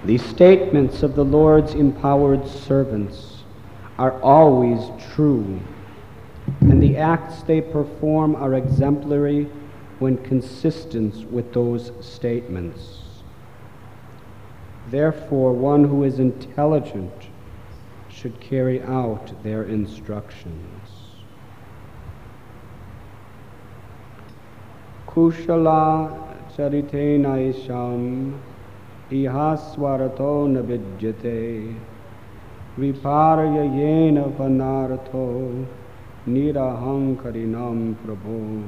The statements of the Lord's empowered servants are always true, and the acts they perform are exemplary when consistent with those statements. Therefore, one who is intelligent should carry out their instructions. Kushala charitena isham ihaswarato nabijyate viparya yena vanartho nirahankarinam prabhu.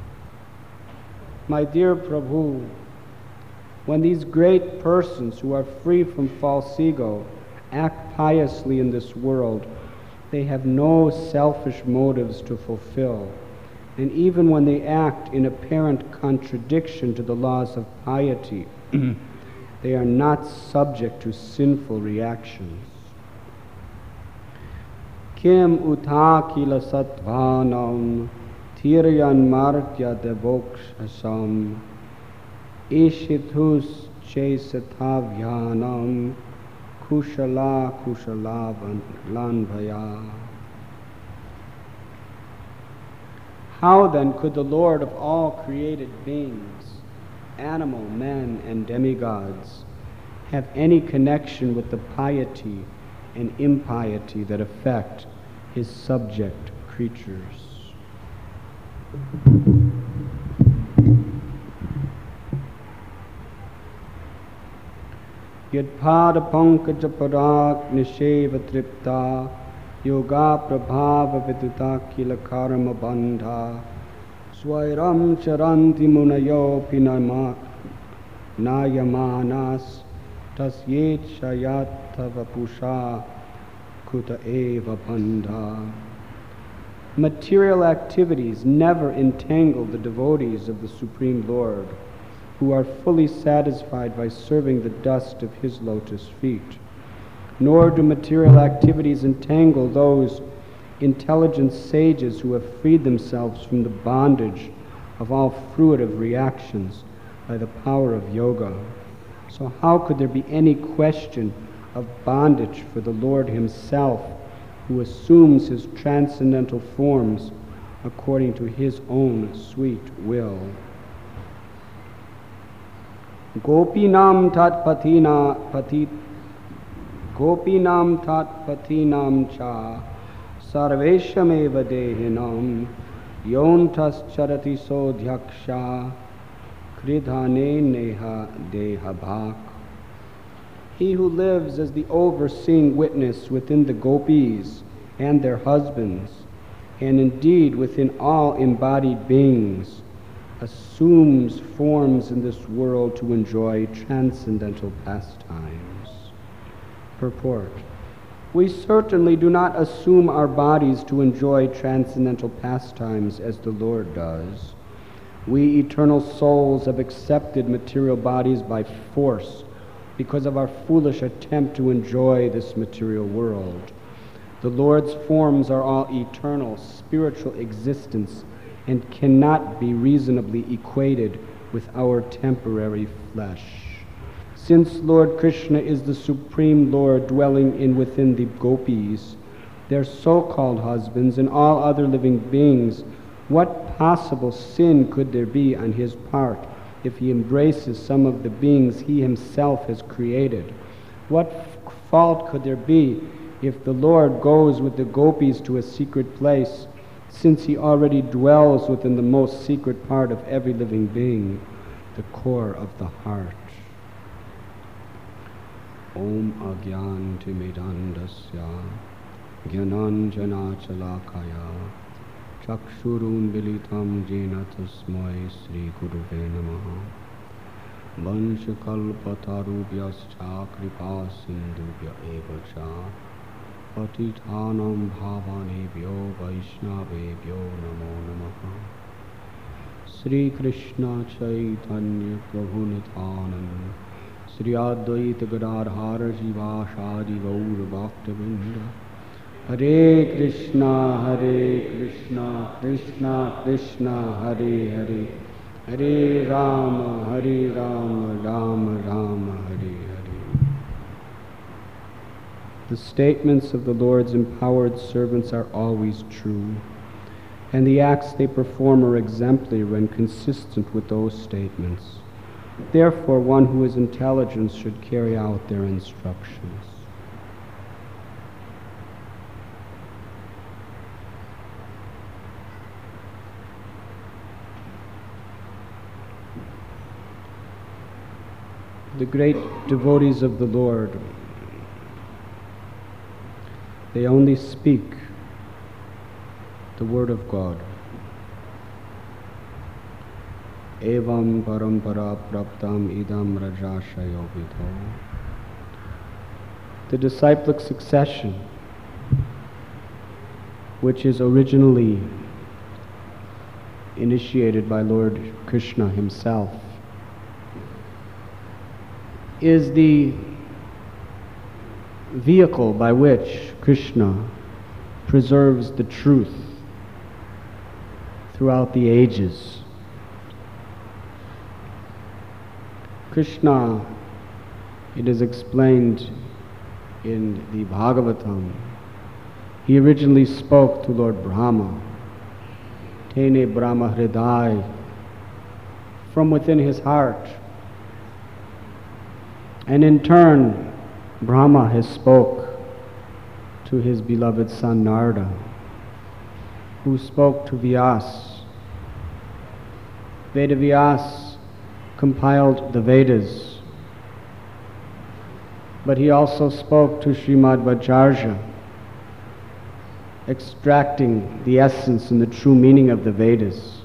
My dear Prabhu, when these great persons who are free from false ego act piously in this world, they have no selfish motives to fulfill. And even when they act in apparent contradiction to the laws of piety, they are not subject to sinful reactions. Kim utakila sattvanam tiryan martya devokshasam ishithus chesatavyanam kushala lanbhaya. How then could the Lord of all created beings, animal, men, and demigods, have any connection with the piety and impiety that affect his subject creatures? Yadpada pankaja parak nisheva tripta yoga prabhava viduta kila karma bandha swairam charanti munayo nayamanas tasyet shayatha vapusha kuta eva bandha. Material activities never entangle the devotees of the Supreme Lord, who are fully satisfied by serving the dust of his lotus feet. Nor do material activities entangle those intelligent sages who have freed themselves from the bondage of all fruitive reactions by the power of yoga. So how could there be any question of bondage for the Lord himself, who assumes his transcendental forms according to his own sweet will? Gopinam tat patinam cha sarveshameva dehinam yontas charati sodhyaksha kridhane neha dehabhak. He who lives as the overseeing witness within the gopis and their husbands, and indeed within all embodied beings, assumes forms in this world to enjoy transcendental pastimes. Purport. We certainly do not assume our bodies to enjoy transcendental pastimes as the Lord does. We eternal souls have accepted material bodies by force because of our foolish attempt to enjoy this material world. The Lord's forms are all eternal, spiritual existence and cannot be reasonably equated with our temporary flesh. Since Lord Krishna is the Supreme Lord dwelling in within the gopis, their so-called husbands, and all other living beings, what possible sin could there be on his part if he embraces some of the beings he himself has created? What fault could there be if the Lord goes with the gopis to a secret place, since he already dwells within the most secret part of every living being, the core of the heart? Om agyantimidandasya jnananjanachalakaya chakshurun bilitam jena tasmai Sri Guruve namaha vanshakalpatarubhyascha kripa sindhubhya eva cha patithanam bhavanebhyo vaishnavebhyo namo namaha. Sri Krishna Chaitanya Prabhu Nityananda Sri Advaita Gadadhar Jivashadi Gaur Bhaktavinda. Hare Krishna, Krishna Krishna, Hare Hare, Hare Rama, Rama Rama, Hare Hare. The statements of the Lord's empowered servants are always true, and the acts they perform are exemplary when consistent with those statements. Therefore, one who is intelligent should carry out their instructions. The great devotees of the Lord, they only speak the word of God. Evam parampara praptam idam rajashayo vidho. The disciplic succession, which is originally initiated by Lord Krishna himself, is the vehicle by which Krishna preserves the truth throughout the ages. Krishna, it is explained in the Bhagavatam, he originally spoke to Lord Brahma, Tene Brahma Hriday, from within his heart. And in turn, Brahma has spoke to his beloved son Narada, who spoke to Vyas. Vedavyas compiled the Vedas, but he also spoke to Srimad Vajrayana, extracting the essence and the true meaning of the Vedas.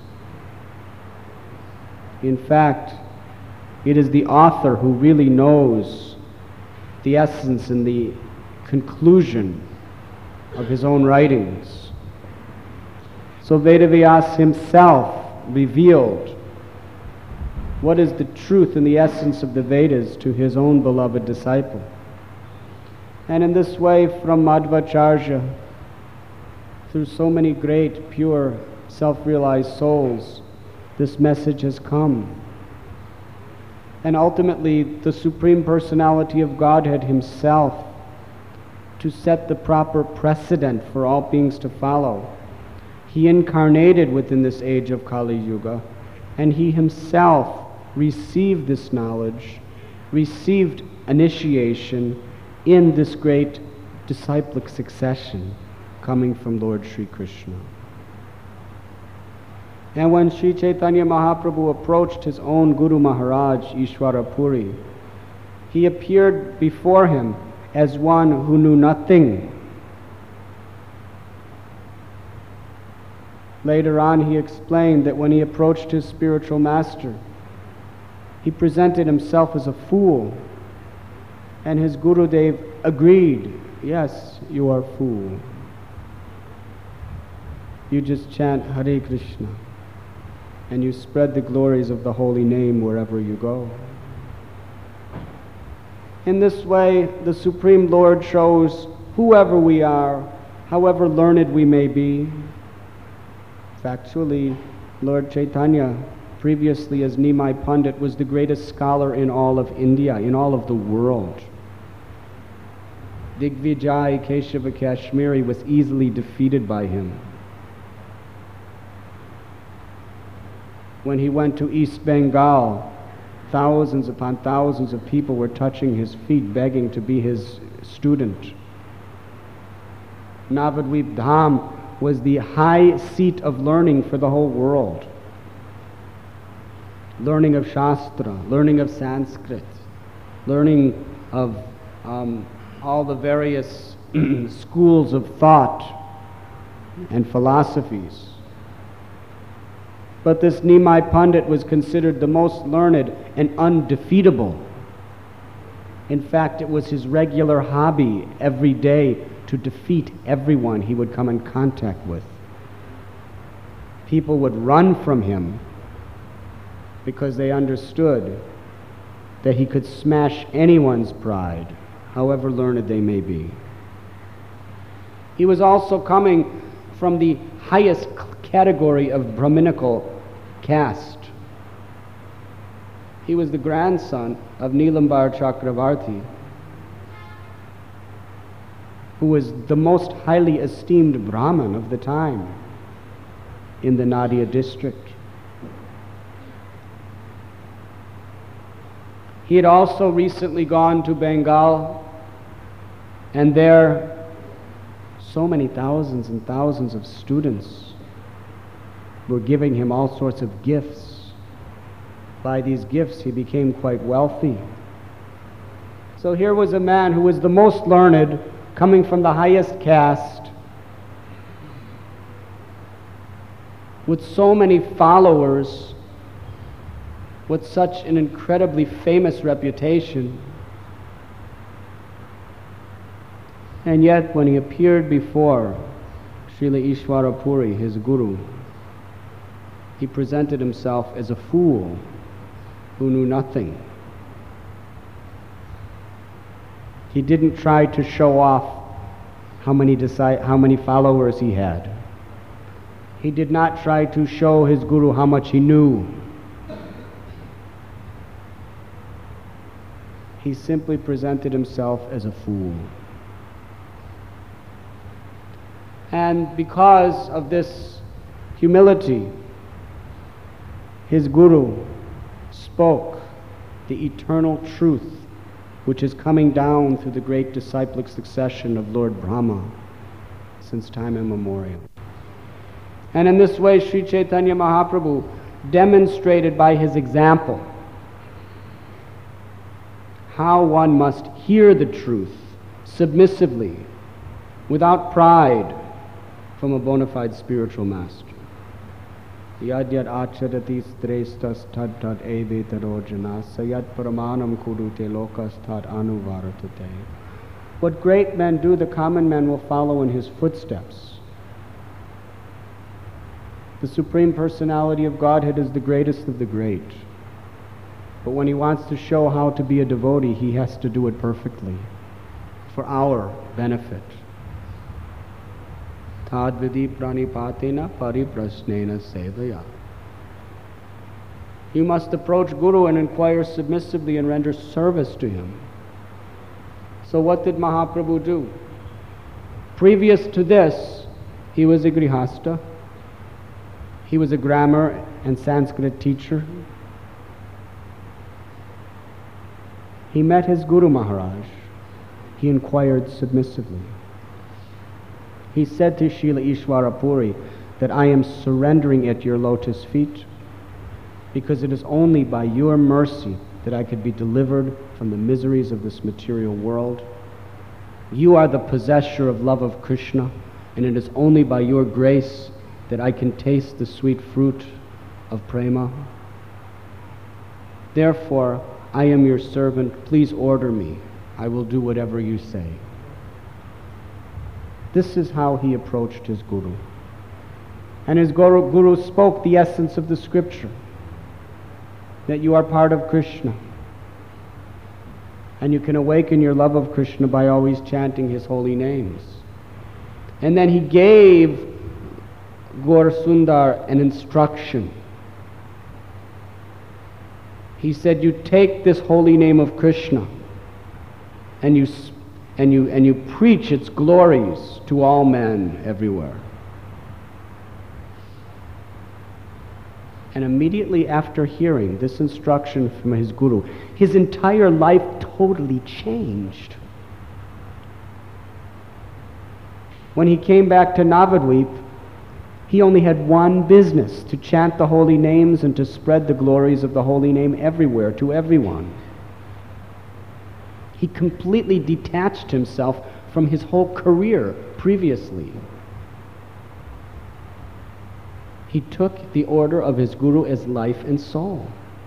In fact, it is the author who really knows the essence and the conclusion of his own writings. So Vedavyas himself revealed what is the truth and the essence of the Vedas to his own beloved disciple. And in this way, from Madhvacharya, through so many great, pure, self-realized souls, this message has come. And ultimately, the Supreme Personality of Godhead himself, to set the proper precedent for all beings to follow, he incarnated within this age of Kali Yuga, and he himself received this knowledge, received initiation in this great disciplic succession coming from Lord Sri Krishna. And when Sri Chaitanya Mahaprabhu approached his own Guru Maharaj, Ishwara Puri, he appeared before him as one who knew nothing. Later on, he explained that when he approached his spiritual master, he presented himself as a fool, and his Gurudev agreed, yes, you are a fool. You just chant Hare Krishna, and you spread the glories of the holy name wherever you go. In this way, the Supreme Lord shows whoever we are, however learned we may be. Factually, Lord Chaitanya, previously as Nimai Pandit, was the greatest scholar in all of India, in all of the world. Digvijay Keshava Kashmiri was easily defeated by him. When he went to East Bengal, thousands upon thousands of people were touching his feet, begging to be his student. Navadvip Dham was the high seat of learning for the whole world. Learning of Shastra, learning of Sanskrit, learning of all the various schools of thought and philosophies. But this Nimai Pandit was considered the most learned and undefeatable. In fact, it was his regular hobby every day to defeat everyone he would come in contact with. People would run from him because they understood that he could smash anyone's pride, however learned they may be. He was also coming from the highest category of Brahminical caste. He was the grandson of Nilambar Chakravarti. who was the most highly esteemed Brahmin of the time in the Nadia district. He had also recently gone to Bengal, and there so many thousands and thousands of students were giving him all sorts of gifts. By these gifts he became quite wealthy. So here was a man who was the most learned, coming from the highest caste, with so many followers, with such an incredibly famous reputation. And yet, when he appeared before Srila Ishwara Puri, his guru, he presented himself as a fool who knew nothing. He didn't try to show off how many followers he had. He did not try to show his guru how much he knew. He simply presented himself as a fool. And because of this humility, his guru spoke the eternal truth which is coming down through the great disciplic succession of Lord Brahma since time immemorial. And in this way, Sri Chaitanya Mahaprabhu demonstrated by his example how one must hear the truth submissively, without pride, from a bona fide spiritual master. Yad yad acharati strestas tad tad evetaro jana sayat paramanam kurute lokas tad anuvaratate. What great men do, the common man will follow in his footsteps. The Supreme Personality of Godhead is the greatest of the great. But when he wants to show how to be a devotee, he has to do it perfectly, for our benefit. Tad vidhi pranipatena pariprasnena sevaya. You must approach Guru and inquire submissively and render service to him. So what did Mahaprabhu do? Previous to this, he was a grihasta. He was a grammar and Sanskrit teacher. He met his Guru Maharaj. He inquired submissively. He said to Srila Ishwara Puri that I am surrendering at your lotus feet because it is only by your mercy that I could be delivered from the miseries of this material world. You are the possessor of love of Krishna, and it is only by your grace that I can taste the sweet fruit of prema. Therefore, I am your servant. Please order me. I will do whatever you say. This is how he approached his Guru. And his Guru spoke the essence of the scripture, that you are part of Krishna. And you can awaken your love of Krishna by always chanting his holy names. And then he gave Gaur Sundar an instruction. He said, you take this holy name of Krishna and you preach its glories to all men everywhere. And immediately after hearing this instruction from his Guru, his entire life totally changed. When he came back to Navadvip, he only had one business: to chant the holy names and to spread the glories of the holy name everywhere, to everyone. He completely detached himself from his whole career previously. He took the order of his Guru as life and soul.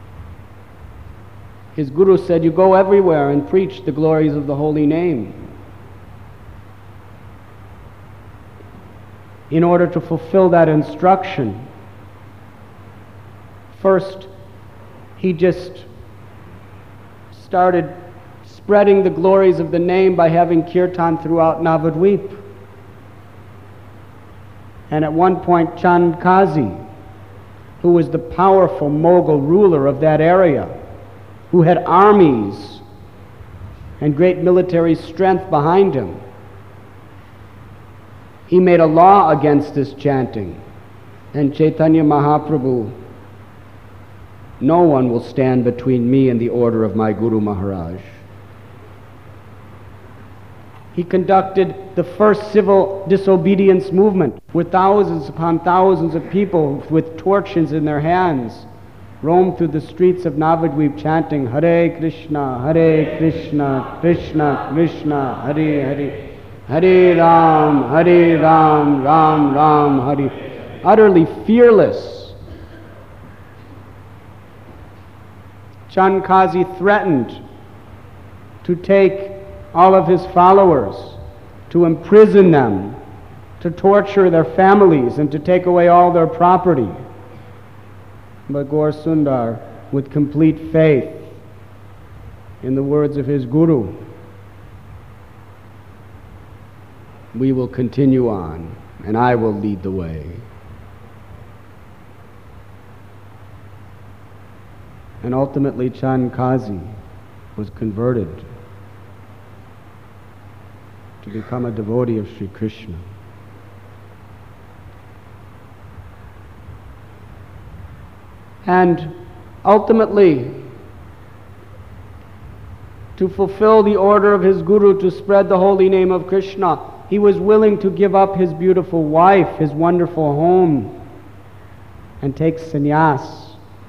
His Guru said, you go everywhere and preach the glories of the holy name. In order to fulfill that instruction, first he just started spreading the glories of the name by having kirtan throughout Navadvip. And at one point, Chand Kazi, who was the powerful Mughal ruler of that area, who had armies and great military strength behind him, He made a law against this chanting. And Chaitanya Mahaprabhu, no one will stand between me and the order of my Guru Maharaj. He conducted the first civil disobedience movement, where thousands upon thousands of people with torches in their hands roamed through the streets of Navadvip chanting Hare Krishna, Krishna Krishna, Hare Hare, Hare Ram, Ram Ram, Hare. Utterly fearless. Chand Kazi threatened to take all of his followers, to imprison them, to torture their families, and to take away all their property. But Gaur Sundar, with complete faith in the words of his Guru, we will continue on, and I will lead the way. And ultimately Chand Kazi was converted to become a devotee of Sri Krishna. And ultimately, to fulfill the order of his Guru to spread the holy name of Krishna, he was willing to give up his beautiful wife, his wonderful home, and take sannyas.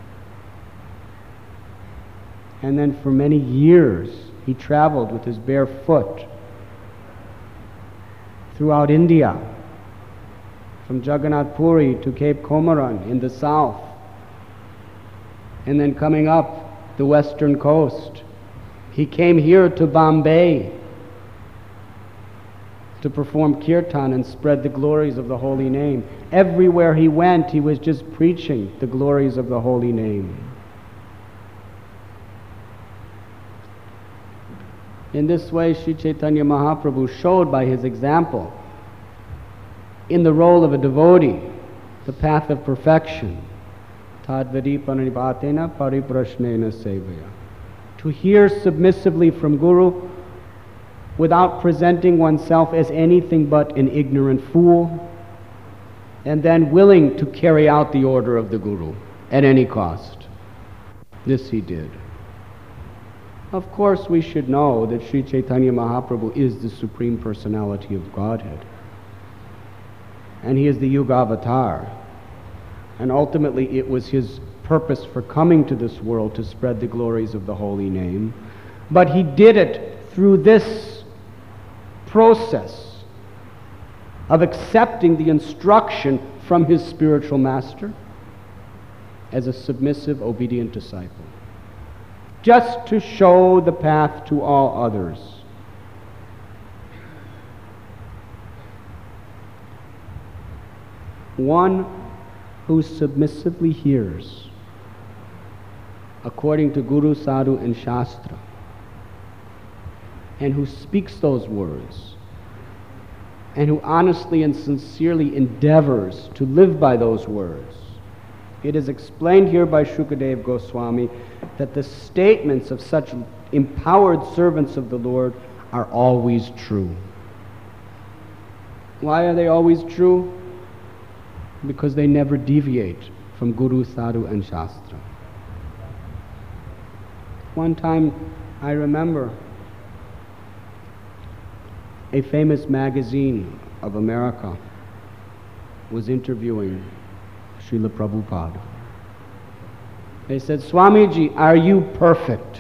And then for many years, he traveled with his bare foot throughout India, from Jagannath Puri to Cape Comorin in the south, and then coming up the western coast. He came here to Bombay to perform kirtan and spread the glories of the holy name. Everywhere he went, he was just preaching the glories of the holy name. In this way, Sri Chaitanya Mahaprabhu showed by his example, in the role of a devotee, the path of perfection. Tadvadi pranipatena pariprashnena sevaya. To hear submissively from Guru without presenting oneself as anything but an ignorant fool, and then willing to carry out the order of the Guru at any cost. This he did. Of course, we should know that Sri Chaitanya Mahaprabhu is the Supreme Personality of Godhead. And he is the Yuga Avatar. And ultimately, it was his purpose for coming to this world to spread the glories of the holy name. But he did it through this process of accepting the instruction from his spiritual master as a submissive, obedient disciple, just to show the path to all others. One who submissively hears according to Guru, Sadhu, and Shastra, and who speaks those words, and who honestly and sincerely endeavors to live by those words. It is explained here by Shukadev Goswami that the statements of such empowered servants of the Lord are always true. Why are they always true? Because they never deviate from Guru, Sadhu, and Shastra. One time, I remember, a famous magazine of America was interviewing Srila Prabhupada. They said, "Swamiji, are you perfect?"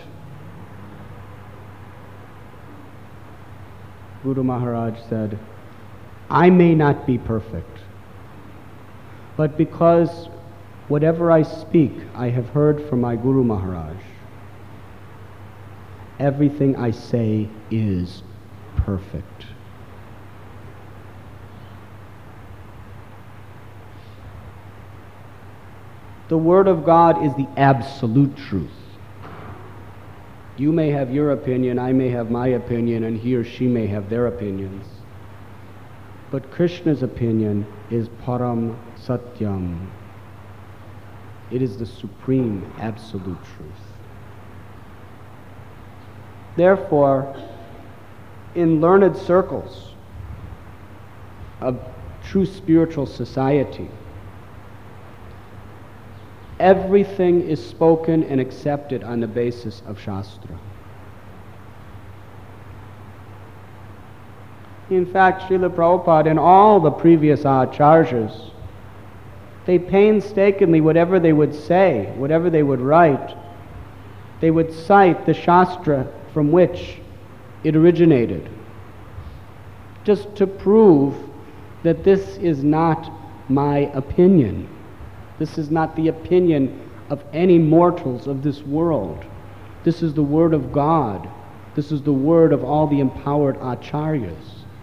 Guru Maharaj said, "I may not be perfect, but because whatever I speak, I have heard from my Guru Maharaj. Everything I say is perfect." The Word of God is the absolute truth. You may have your opinion, I may have my opinion, and he or she may have their opinions. But Krishna's opinion is Param Satyam. It is the supreme, absolute truth. Therefore, in learned circles, of true spiritual society, everything is spoken and accepted on the basis of Shastra. In fact, Srila Prabhupada and all the previous acharyas, they painstakingly, whatever they would say, whatever they would write, they would cite the Shastra from which it originated, just to prove that this is not my opinion. This is not the opinion of any mortals of this world. This is the word of God. This is the word of all the empowered acharyas.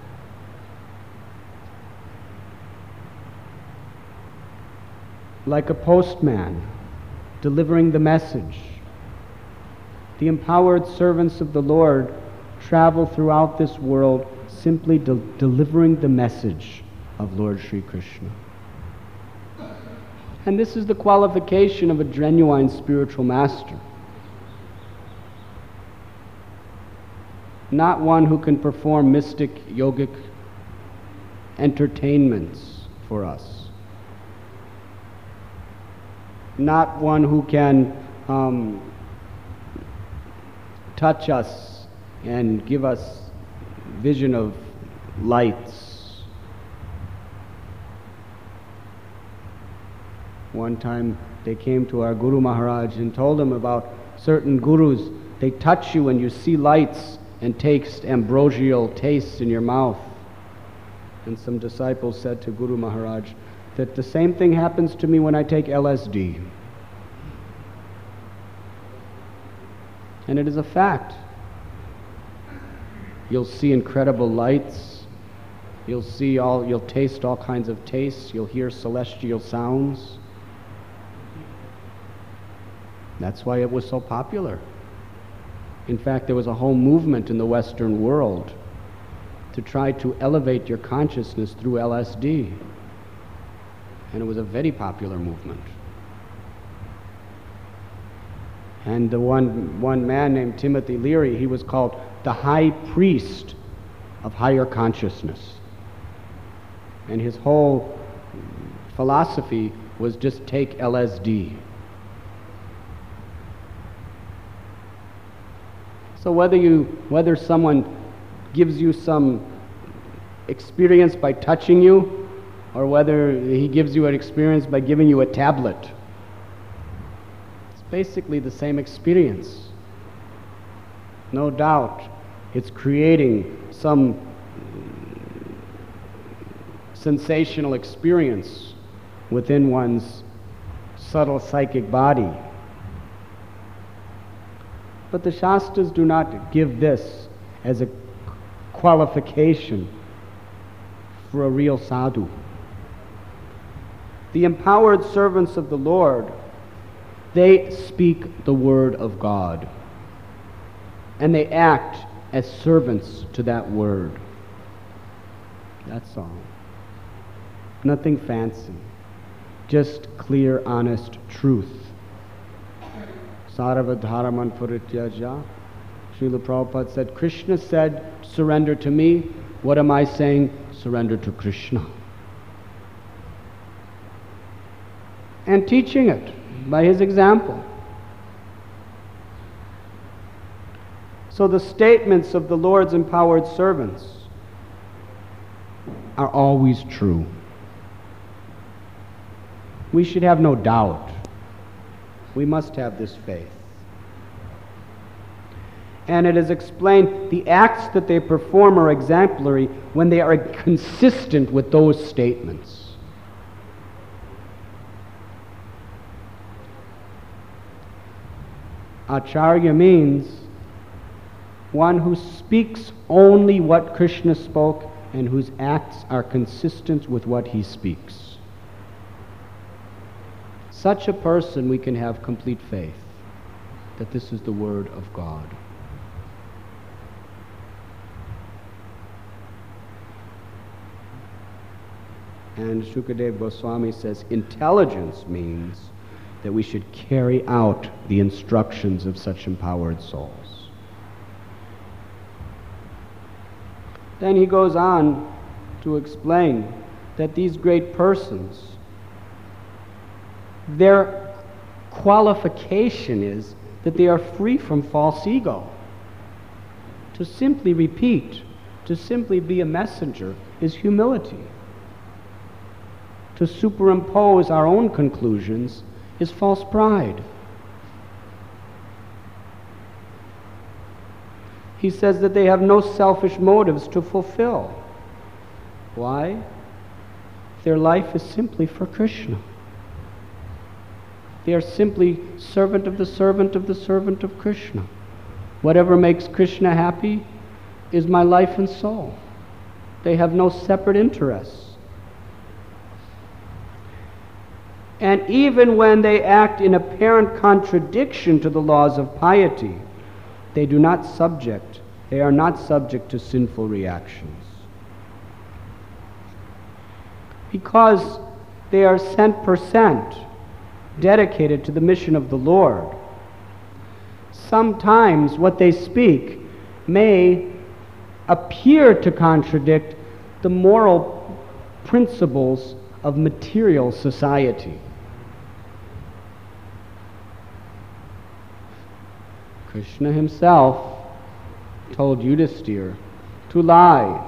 Like a postman delivering the message, the empowered servants of the Lord travel throughout this world simply delivering the message of Lord Sri Krishna. And this is the qualification of a genuine spiritual master. Not one who can perform mystic yogic entertainments for us. Not one who can touch us and give us vision of lights. One time they came to our Guru Maharaj and told him about certain gurus. They touch you and you see lights and taste ambrosial tastes in your mouth. And some disciples said to Guru Maharaj that the same thing happens to me when I take LSD. And it is a fact. You'll see incredible lights. You'll taste all kinds of tastes. You'll hear celestial sounds. That's why it was so popular. In fact, there was a whole movement in the Western world to try to elevate your consciousness through LSD. And it was a very popular movement. And the one man named Timothy Leary, he was called the high priest of higher consciousness. And his whole philosophy was just take LSD. So whether someone gives you some experience by touching you, or whether he gives you an experience by giving you a tablet, it's basically the same experience. No doubt it's creating some sensational experience within one's subtle psychic body. But the Shastras do not give this as a qualification for a real sadhu. The empowered servants of the Lord, they speak the word of God, and they act as servants to that word. That's all. Nothing fancy. Just clear, honest truth. Sarvadharaman Purityaja. Srila Prabhupada said, Krishna said, surrender to me. What am I saying? Surrender to Krishna. And teaching it by his example. So the statements of the Lord's empowered servants are always true. We should have no doubt. We must have this faith. And it is explained, the acts that they perform are exemplary when they are consistent with those statements. Acharya means one who speaks only what Krishna spoke and whose acts are consistent with what he speaks. Such a person, we can have complete faith that this is the word of God. And Shukadev Goswami says, intelligence means that we should carry out the instructions of such empowered souls. Then he goes on to explain that these great persons, their qualification is that they are free from false ego. To simply repeat, to simply be a messenger is humility. To superimpose our own conclusions is false pride. He says that they have no selfish motives to fulfill. Why? Their life is simply for Krishna. They are simply servant of the servant of the servant of Krishna. Whatever makes Krishna happy is my life and soul. They have no separate interests. And even when they act in apparent contradiction to the laws of piety, they are not subject to sinful reactions. Because they are 100% dedicated to the mission of the Lord, sometimes what they speak may appear to contradict the moral principles of material society. Krishna himself told Yudhisthira to lie.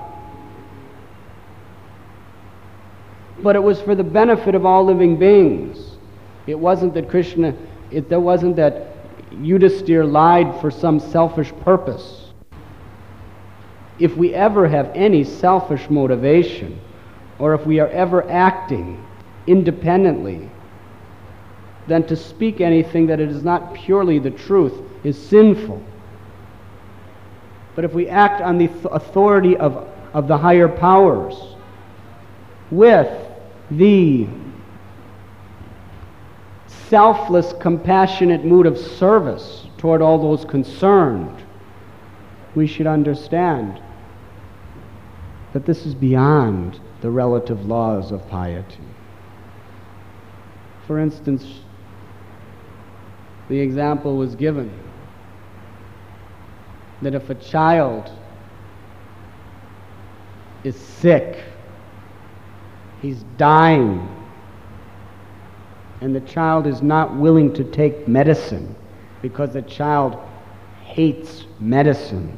But it was for the benefit of all living beings. It wasn't that Yudhisthira lied for some selfish purpose. If we ever have any selfish motivation, or if we are ever acting independently, then to speak anything that is not purely the truth is sinful. But if we act on the authority of the higher powers, with the selfless, compassionate mood of service toward all those concerned, we should understand that this is beyond the relative laws of piety. For instance, the example was given that if a child is sick, he's dying, and the child is not willing to take medicine because the child hates medicine,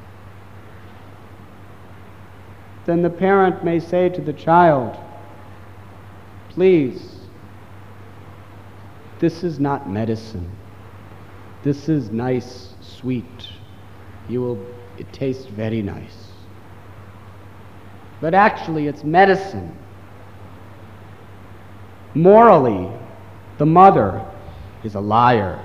then the parent may say to the child, please, this is not medicine. This is nice, sweet. It tastes very nice. But actually it's medicine. Morally, the mother is a liar.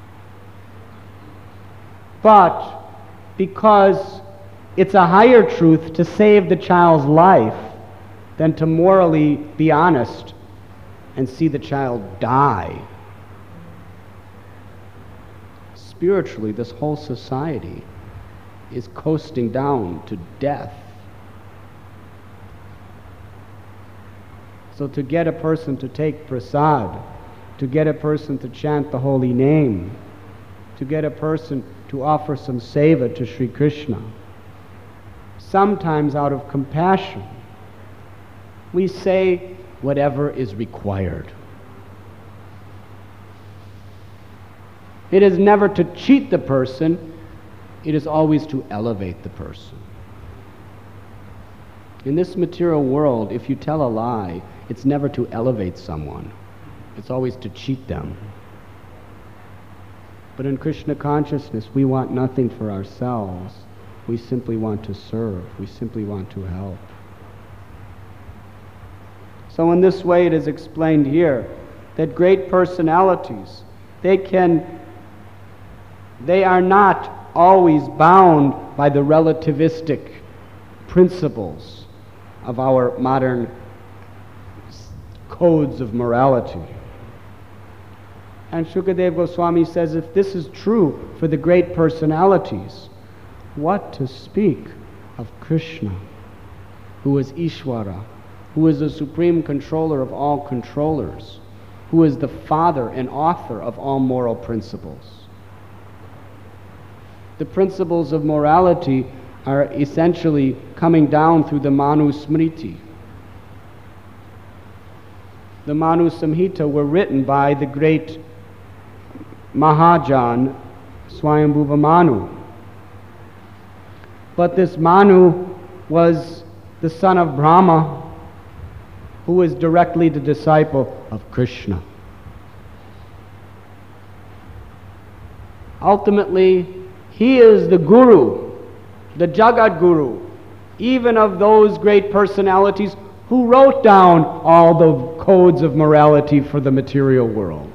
But because it's a higher truth to save the child's life than to morally be honest and see the child die, spiritually, this whole society is coasting down to death. So to get a person to take prasad, to get a person to chant the holy name, to get a person to offer some seva to Sri Krishna, sometimes out of compassion, we say whatever is required. It is never to cheat the person, it is always to elevate the person. In this material world, if you tell a lie, it's never to elevate someone. It's always to cheat them. But in Krishna consciousness, we want nothing for ourselves. We simply want to serve. We simply want to help. So in this way it is explained here that great personalities, they are not always bound by the relativistic principles of our modern codes of morality. And Shukadeva Goswami says, if this is true for the great personalities, what to speak of Krishna, who is Ishvara, who is the supreme controller of all controllers, who is the father and author of all moral principles. The principles of morality are essentially coming down through the Manu Smriti. The Manu Samhita were written by the great Mahajan Swayambhuva Manu. But this Manu was the son of Brahma, who was directly the disciple of Krishna. Ultimately, he is the Guru, the Jagat Guru, even of those great personalities who wrote down all the codes of morality for the material world.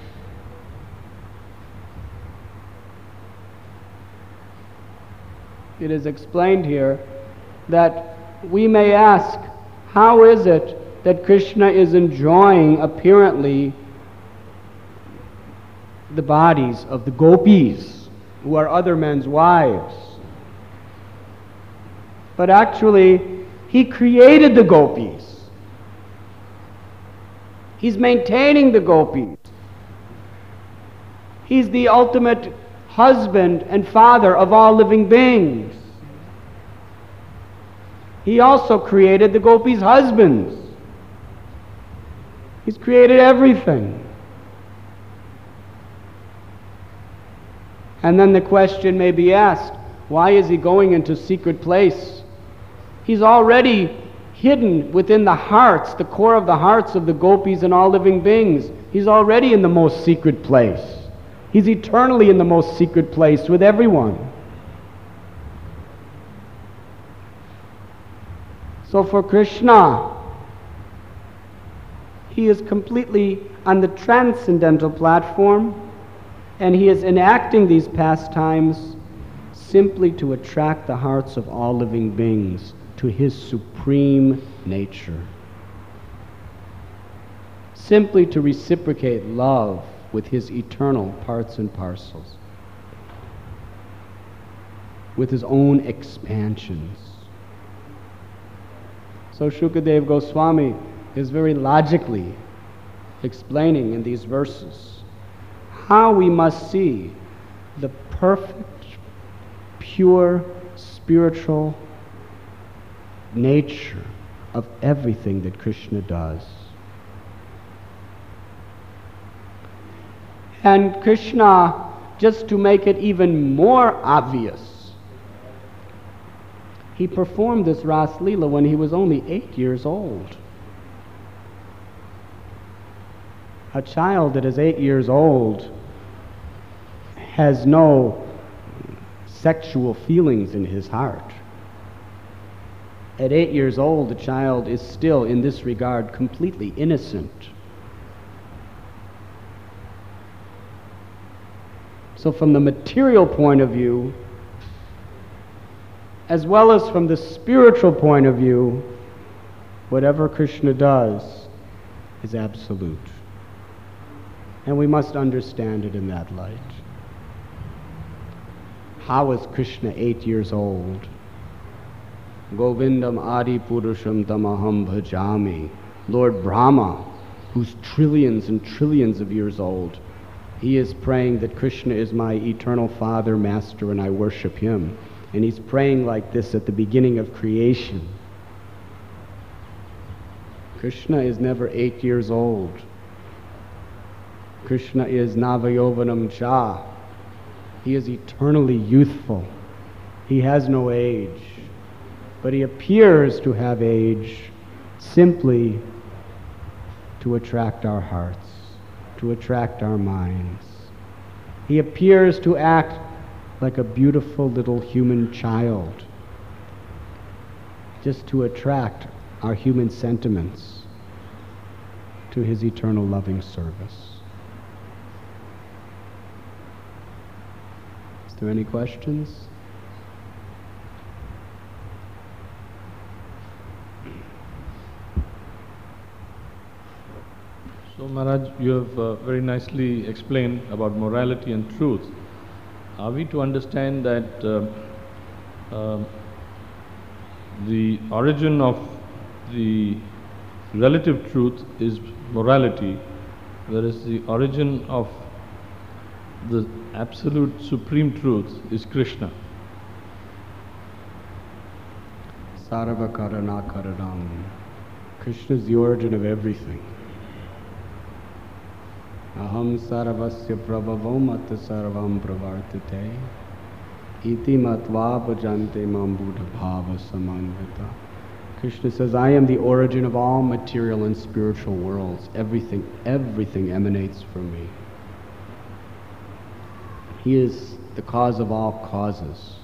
It is explained here that we may ask, how is it that Krishna is enjoying, apparently, the bodies of the gopis, who are other men's wives? But actually, he created the gopis. He's maintaining the gopis. He's the ultimate husband and father of all living beings. He also created the gopis' husbands. He's created everything. And then the question may be asked, why is he going into secret place? He's already hidden within the hearts, the core of the hearts of the gopis and all living beings. He's already in the most secret place. He's eternally in the most secret place with everyone. So for Krishna, he is completely on the transcendental platform, and he is enacting these pastimes simply to attract the hearts of all living beings to his supreme nature. Simply to reciprocate love with his eternal parts and parcels, with his own expansions. So Shukadeva Goswami is very logically explaining in these verses how we must see the perfect, pure, spiritual nature of everything that Krishna does. And Krishna, just to make it even more obvious, he performed this Ras Leela when he was only 8 years old. A child that is 8 years old has no sexual feelings in his heart. At 8 years old, the child is still, in this regard, completely innocent. So from the material point of view, as well as from the spiritual point of view, whatever Krishna does is absolute. And we must understand it in that light. How is Krishna 8 years old? Govindam Adi Purusham Tamaham Bhajami. Lord Brahma, who's trillions and trillions of years old, he is praying that Krishna is my eternal Father, Master, and I worship him. And he's praying like this at the beginning of creation. Krishna is never 8 years old. Krishna is Navayovanam Cha. He is eternally youthful. He has no age. But he appears to have age simply to attract our hearts, to attract our minds. He appears to act like a beautiful little human child, just to attract our human sentiments to his eternal loving service. Is there any questions? So Maharaj, you have very nicely explained about morality and truth. Are we to understand that the origin of the relative truth is morality, whereas the origin of the absolute supreme truth is Krishna? Sarva Karana Karanam. Krishna is the origin of everything. Aham sarvasya prabhavam atta sarvam pravartate iti matva bhajante mam buddha bhava samanvita. Krishna says, I am the origin of all material and spiritual worlds. Everything emanates from me. He is the cause of all causes.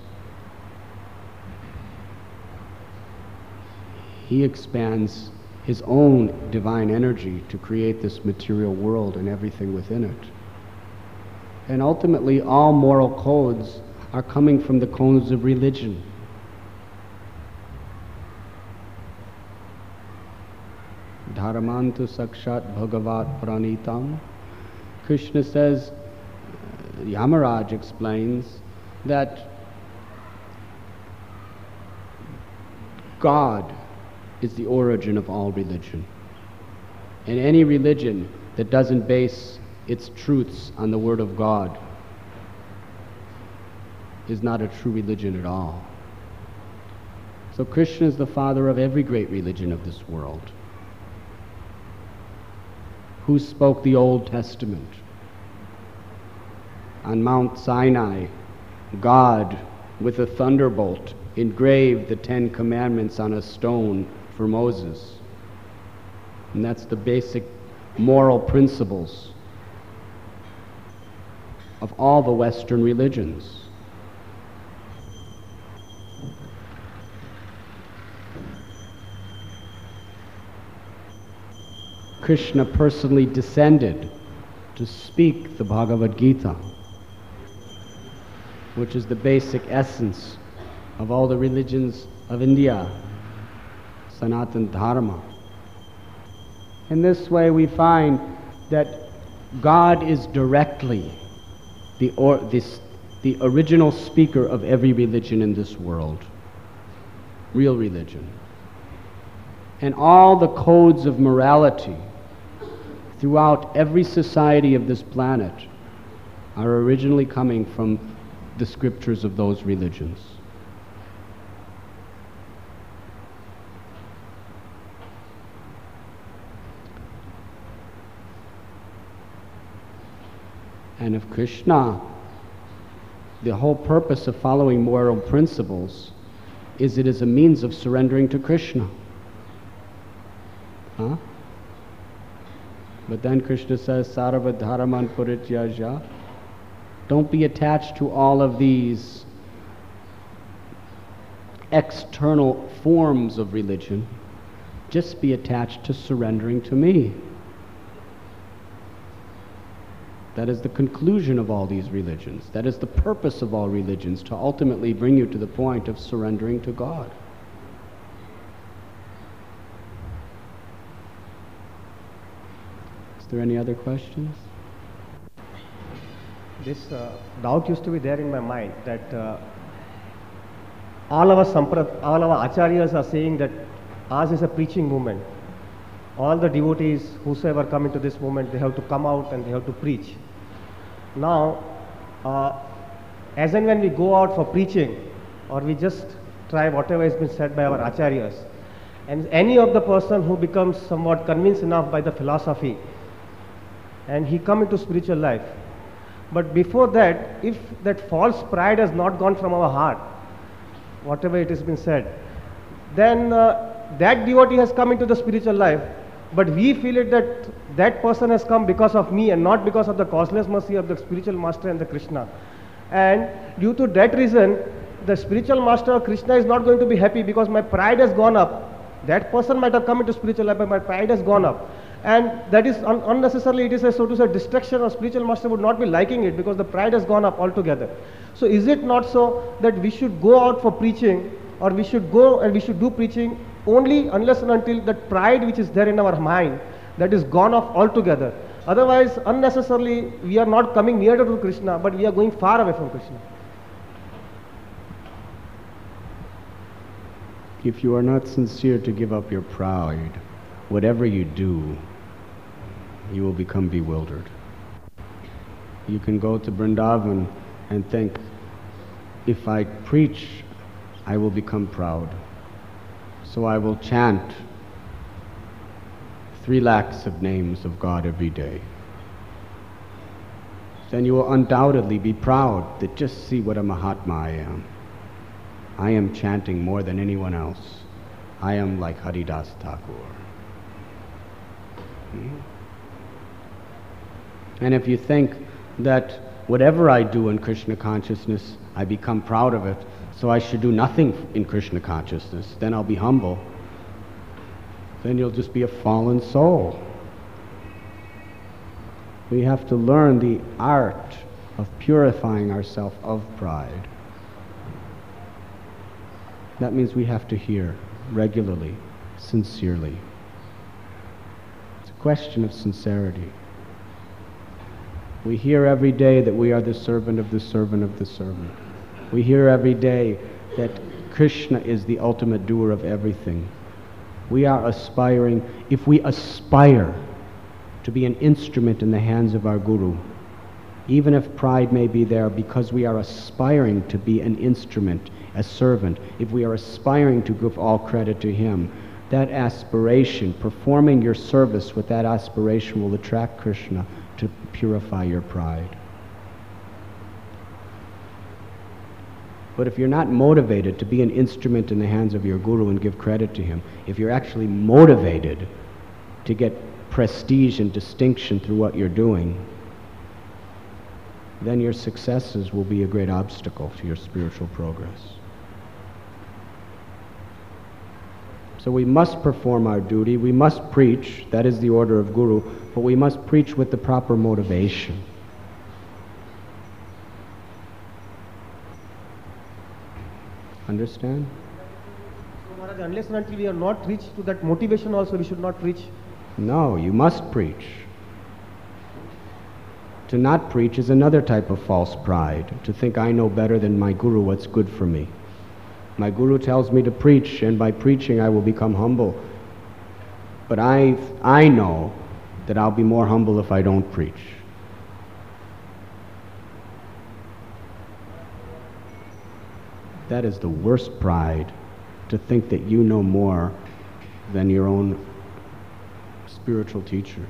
He expands his own divine energy to create this material world and everything within it. And ultimately, all moral codes are coming from the codes of religion. Dharamantu sakshat bhagavat pranitam. Krishna says, Yamaraj explains that God is the origin of all religion. And any religion that doesn't base its truths on the Word of God is not a true religion at all. So Krishna is the father of every great religion of this world. Who spoke the Old Testament? On Mount Sinai, God, with a thunderbolt, engraved the 10 Commandments on a stone for Moses. And that's the basic moral principles of all the Western religions. Krishna personally descended to speak the Bhagavad Gita, which is the basic essence of all the religions of India, Sanatana Dharma. In this way we find that God is directly the original speaker of every religion in this world, real religion. And all the codes of morality throughout every society of this planet are originally coming from the scriptures of those religions. And of Krishna, the whole purpose of following moral principles is it is a means of surrendering to Krishna. Huh? But then Krishna says, Sarva Dharaman Purityaja. Don't be attached to all of these external forms of religion. Just be attached to surrendering to me. That is the conclusion of all these religions. That is the purpose of all religions, to ultimately bring you to the point of surrendering to God. Is there any other questions? This doubt used to be there in my mind that all our acharyas are saying that ours is a preaching movement. All the devotees, whosoever come into this movement, they have to come out and they have to preach. Now, as and when we go out for preaching, or we just try whatever has been said by our acharyas, and any of the person who becomes somewhat convinced enough by the philosophy, and he come into spiritual life. But before that, if that false pride has not gone from our heart, whatever it has been said, then that devotee has come into the spiritual life, but we feel it that that person has come because of me and not because of the causeless mercy of the spiritual master and the Krishna. And due to that reason, the spiritual master Krishna is not going to be happy because my pride has gone up. That person might have come into spiritual life, but my pride has gone up. And that is unnecessarily, it is a so to say distraction, or spiritual master would not be liking it because the pride has gone up altogether. So is it not so that we should go out for preaching, or we should go and we should do preaching only unless and until that pride which is there in our mind, that is gone off altogether? Otherwise, unnecessarily, we are not coming nearer to Krishna, but we are going far away from Krishna. If you are not sincere to give up your pride, whatever you do, you will become bewildered. You can go to Vrindavan and think, if I preach, I will become proud. So I will chant 3 lakhs of names of God every day. Then you will undoubtedly be proud that just see what a Mahatma I am. I am chanting more than anyone else. I am like Haridas Thakur. And if you think that whatever I do in Krishna consciousness, I become proud of it, so I should do nothing in Krishna consciousness, then I'll be humble. Then you'll just be a fallen soul. We have to learn the art of purifying ourselves of pride. That means we have to hear regularly, sincerely. It's a question of sincerity. We hear every day that we are the servant of the servant of the servant. We hear every day that Krishna is the ultimate doer of everything. We are aspiring, if we aspire to be an instrument in the hands of our Guru, even if pride may be there, because we are aspiring to be an instrument, a servant, if we are aspiring to give all credit to him, that aspiration, performing your service with that aspiration will attract Krishna to purify your pride. But if you're not motivated to be an instrument in the hands of your Guru and give credit to him, if you're actually motivated to get prestige and distinction through what you're doing, then your successes will be a great obstacle to your spiritual progress. So we must perform our duty, we must preach, that is the order of Guru, but we must preach with the proper motivation. Understand? So Maharaj, unless and until we are not reached to that motivation also, we should not preach. No, you must preach. To not preach is another type of false pride, to think I know better than my Guru what's good for me. My Guru tells me to preach, and by preaching I will become humble. But I know that I'll be more humble if I don't preach. That is the worst pride, to think that you know more than your own spiritual teacher.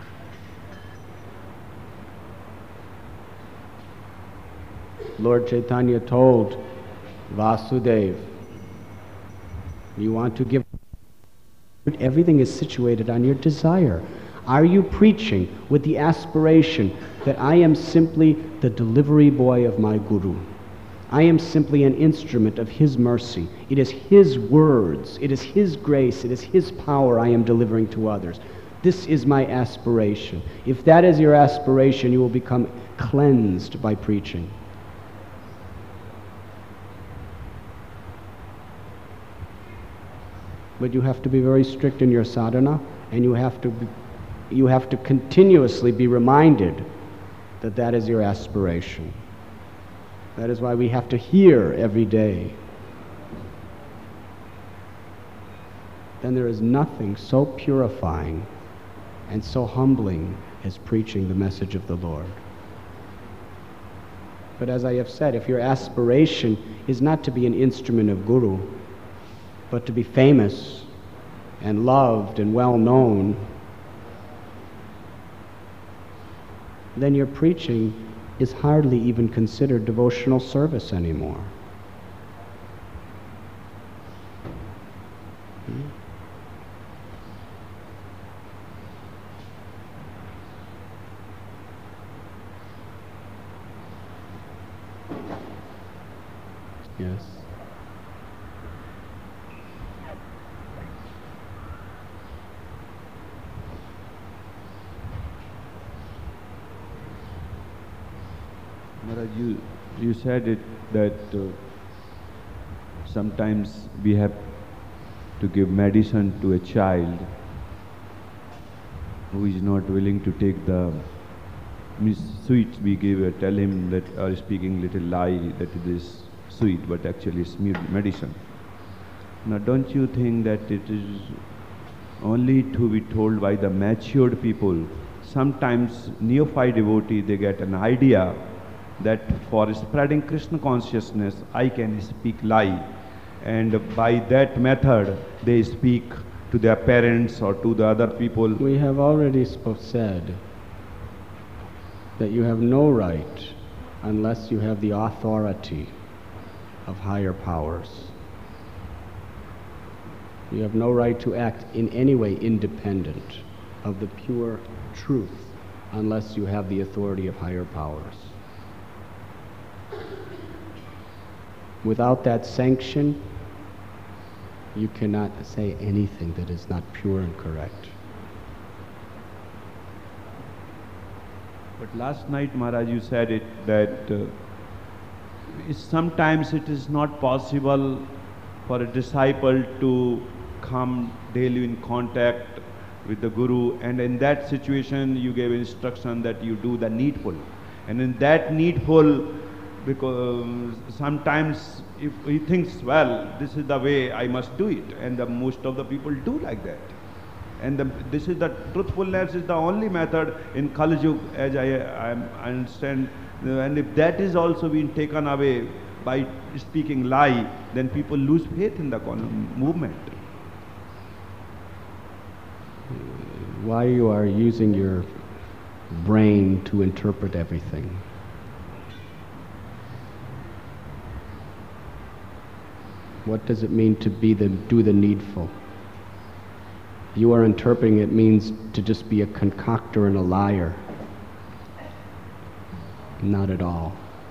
Lord Chaitanya told Vasudeva, you want to give, everything is situated on your desire. Are you preaching with the aspiration that I am simply the delivery boy of my Guru? I am simply an instrument of his mercy. It is his words, it is his grace, it is his power I am delivering to others. This is my aspiration. If that is your aspiration, you will become cleansed by preaching. But you have to be very strict in your sadhana, and you have to continuously be reminded that that is your aspiration. That is why we have to hear every day. Then there is nothing so purifying and so humbling as preaching the message of the Lord. But as I have said, if your aspiration is not to be an instrument of Guru, but to be famous and loved and well known, then your preaching is hardly even considered devotional service anymore. Yes. Maharaj, you said it that sometimes we have to give medicine to a child who is not willing to take the sweet we give, tell him that, or speaking little lie that it is sweet, but actually it's medicine. Now don't you think that it is only to be told by the matured people? Sometimes neophyte devotee, they get an idea that for spreading Krishna consciousness, I can speak lie. and by that method they speak to their parents or to the other people. We have already said that you have no right unless you have the authority of higher powers. You have no right to act in any way independent of the pure truth unless you have the authority of higher powers. Without that sanction, you cannot say anything that is not pure and correct. But last night, Maharaj, you said it that sometimes it is not possible for a disciple to come daily in contact with the Guru, and in that situation you gave instruction that you do the needful. And in that needful, because sometimes if he thinks, well, this is the way I must do it, and most of the people do like that. And this is the truthfulness is the only method in Kali Yuga, as I understand. And if that is also being taken away by speaking lie, then people lose faith in the movement. Why you are using your brain to interpret everything? What does it mean to do the needful? You are interpreting it means to just be a concoctor and a liar. Not at all.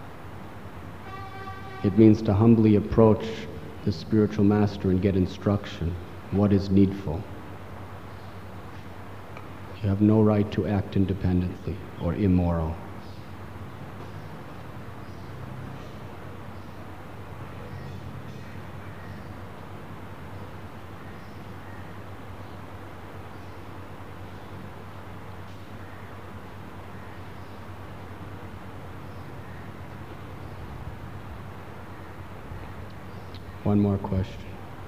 It means to humbly approach the spiritual master and get instruction. What is needful? You have no right to act independently or immoral. One more question.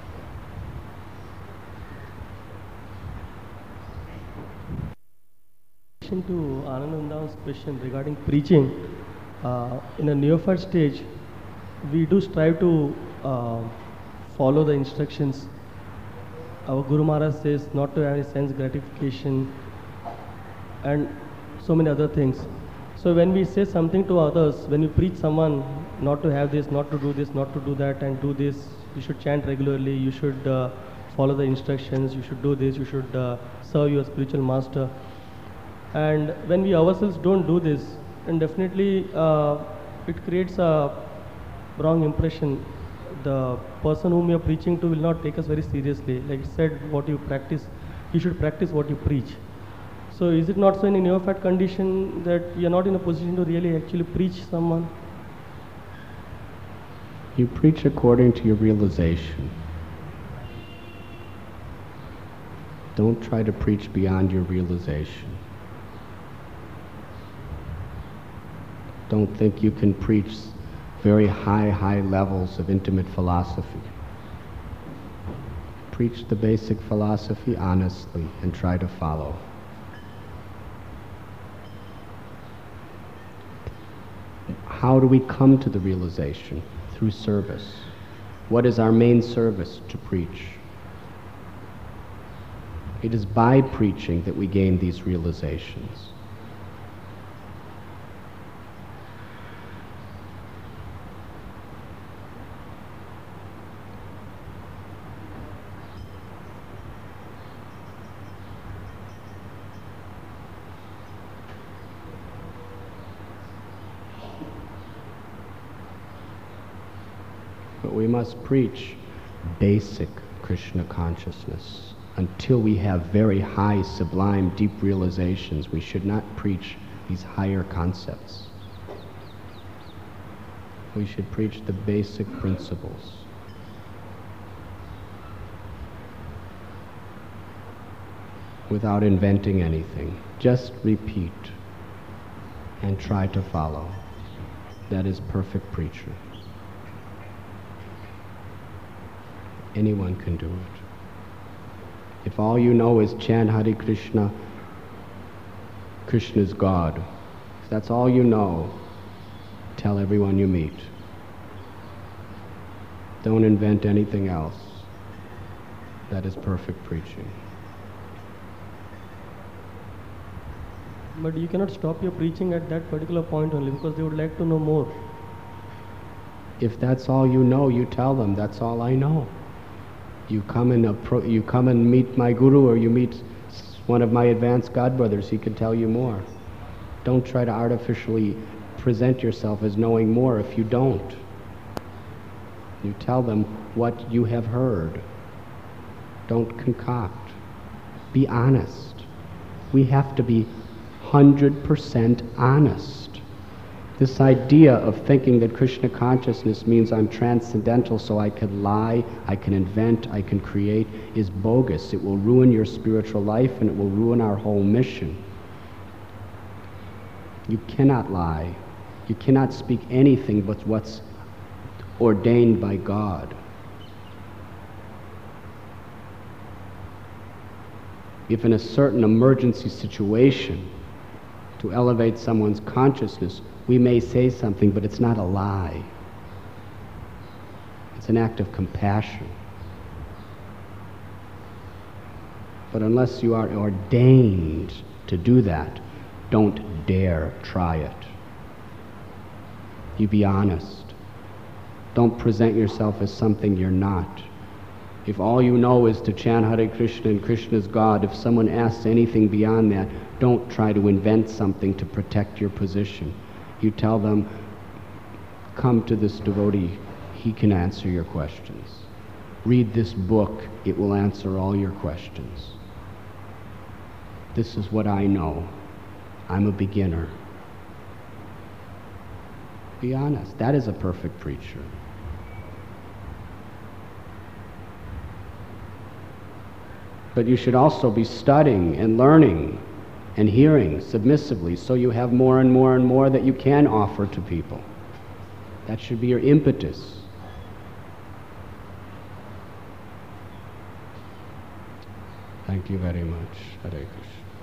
To Anandan's question regarding preaching, in a neophyte stage, we do strive to follow the instructions. Our Guru Maharaj says not to have any sense gratification and so many other things. So when we say something to others, when we preach someone not to have this, not to do this, not to do that, and do this, you should chant regularly, you should follow the instructions, you should do this, you should serve your spiritual master. And when we ourselves don't do this, then definitely it creates a wrong impression. The person whom you are preaching to will not take us very seriously. Like I said, what you practice, you should practice what you preach. So is it not so in a neophyte condition that you are not in a position to really actually preach someone? You preach according to your realization. Don't try to preach beyond your realization. Don't think you can preach very high levels of intimate philosophy. Preach the basic philosophy honestly and try to follow. How do we come to the realization? Through service. What is our main service? To preach. It is by preaching that we gain these realizations. But we must preach basic Krishna consciousness. Until we have very high, sublime, deep realizations, we should not preach these higher concepts. We should preach the basic principles. Without inventing anything. Just repeat and try to follow. That is perfect preaching. Anyone can do it. If all you know is chant Hare Krishna, Krishna is God. If that's all you know, tell everyone you meet. Don't invent anything else. That is perfect preaching. But you cannot stop your preaching at that particular point only, because they would like to know more. If that's all you know, you tell them, that's all I know. You come and meet my guru, or you meet one of my advanced godbrothers, he can tell you more. Don't try to artificially present yourself as knowing more if you don't. You tell them what you have heard. Don't concoct. Be honest. We have to be 100% honest. This idea of thinking that Krishna consciousness means I'm transcendental so I can lie, I can invent, I can create, is bogus. It will ruin your spiritual life and it will ruin our whole mission. You cannot lie. You cannot speak anything but what's ordained by God. If in a certain emergency situation, to elevate someone's consciousness, we may say something, but it's not a lie. It's an act of compassion. But unless you are ordained to do that, don't dare try it. You be honest. Don't present yourself as something you're not. If all you know is to chant Hare Krishna and Krishna is God, if someone asks anything beyond that, don't try to invent something to protect your position. You tell them, come to this devotee, he can answer your questions. Read this book, it will answer all your questions. This is what I know. I'm a beginner. Be honest. That is a perfect preacher. But you should also be studying and learning and hearing submissively, so you have more and more and more that you can offer to people. That should be your impetus. Thank you very much. Hare Krishna.